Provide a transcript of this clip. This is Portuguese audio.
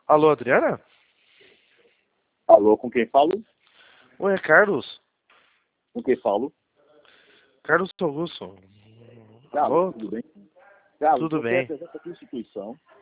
Alô, Adriana? Alô, com quem falo? Oi, é Carlos. Com quem falo? Carlos Augusto. Carlos, Alô? tudo bem? Carlos, Tudo você bem. representa que instituição?